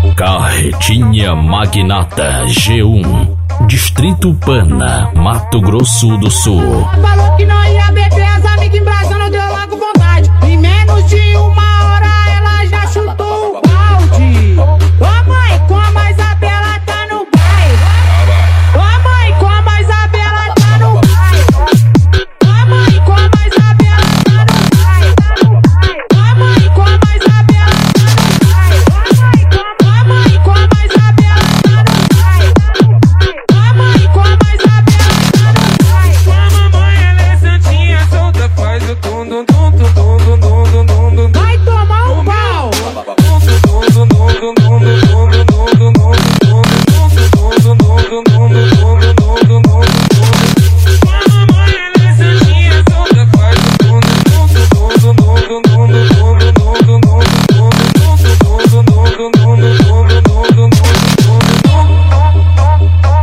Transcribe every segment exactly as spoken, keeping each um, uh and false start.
Carretinha Magnata G um, Distrito Pana, Mato Grosso do Sul. Falou que não ia beber, as amigas em Brasília não deu logo vontade. Em menos de uma hora ela já chutou o balde. Ô mãe, como a Isabela tá no baile. Ô mãe, como a Isabela tá no baile. Ô mãe, como a Isabela tá no baile. Ô mãe, como a Isabela tá no baile. Ô mãe, como a Isabela tá no baile. Ô mãe, como a Isabela tá no baile. Sua mamãe, ela é santinha, solta, faz o tum dum dum dum dum dum dum dum dum. Vai tomar um pau.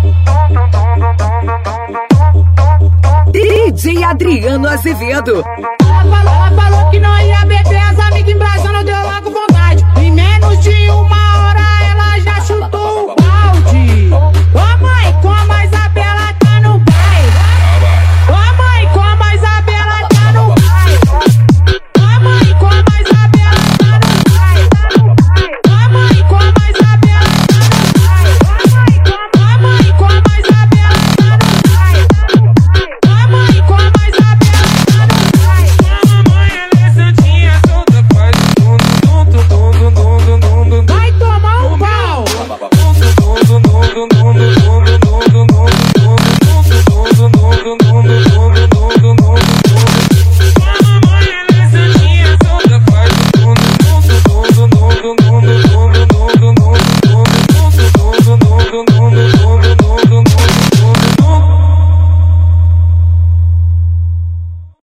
D J Adriano Azevedo.